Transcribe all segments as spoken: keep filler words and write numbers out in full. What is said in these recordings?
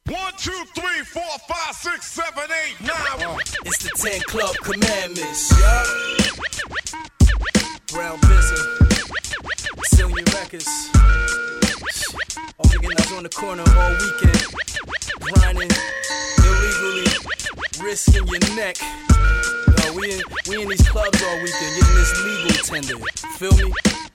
One, two, three, four, five, six, seven, eight, nine. Uh, it's the ten Club Commandments. Yeah. Brown Bizzle, Zillion Records. Organized on the corner all weekend, grinding illegally, risking your neck. No, we in we in these clubs all weekend, getting this legal tender. Feel me?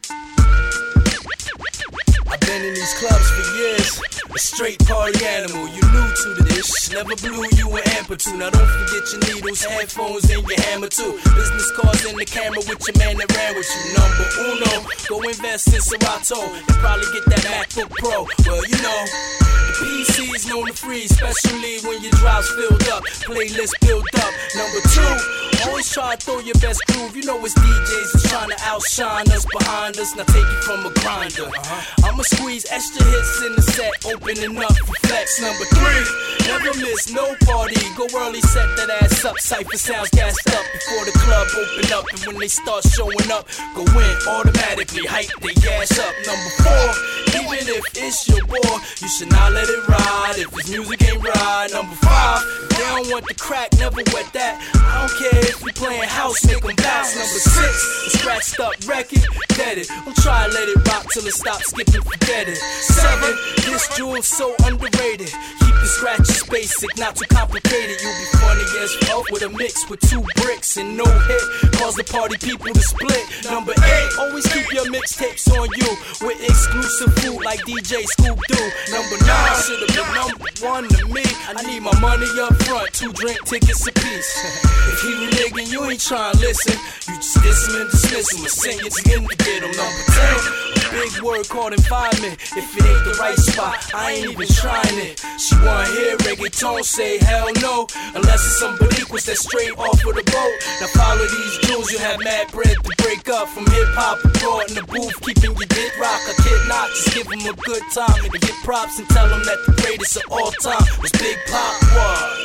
I've been in these clubs for years, a straight party animal. You new to this, never blew you an amplitude. Now don't forget your needles, headphones, and your hammer too. Business cards in the camera with your man that ran with you. Number uno, go invest in Serato and probably get that MacBook Pro. Well, you know, the P C's known to freeze, especially when your drive's filled up, playlist build up. Number two, always try to throw your best groove. You know it's D Js who's trying to outshine us behind us. Now take it from a grinder. Uh-huh. I'ma squeeze extra hits in the set, opening up for flex. Number three, never miss no party. Go early, set that ass up. Cypher sounds gassed up before the club open up. And when they start showing up, go in automatically, hype they gas up. Number four, even if it's your boy, you should not let it ride if his music ain't right. Number five, if they don't want the crack, never wet that. I don't care if we playing house, make them bounce. Number six, a scratched up record, get it. Don't try to let it rock till it stops skipping, forget it. Seven, this jewel's so underrated. Keep the scratches basic, not too complicated. You'll be funny as fuck with a mix with two bricks and no hit. Cause the party people to split. Number eight, always keep your mixtapes on you with exclusive food like D J Scoop Doo. Number nine, should've been number one to me. I need my money up front, two drink tickets apiece. If he reneging, you ain't trying to listen. You just diss him and dismiss him, or send you to him to get him. Number ten, a big word called environment. If it ain't the right spot, I ain't even trying it. She wanna hear reggaeton, say hell no, unless it's some boricuas that's straight off of the boat. Now follow these jewels, you have mad bread to break up. From hip hop abroad in the booth, keeping your dick rock. I kid not, just give him a good time and get props and tell him that the greatest of all time was Big Pop was.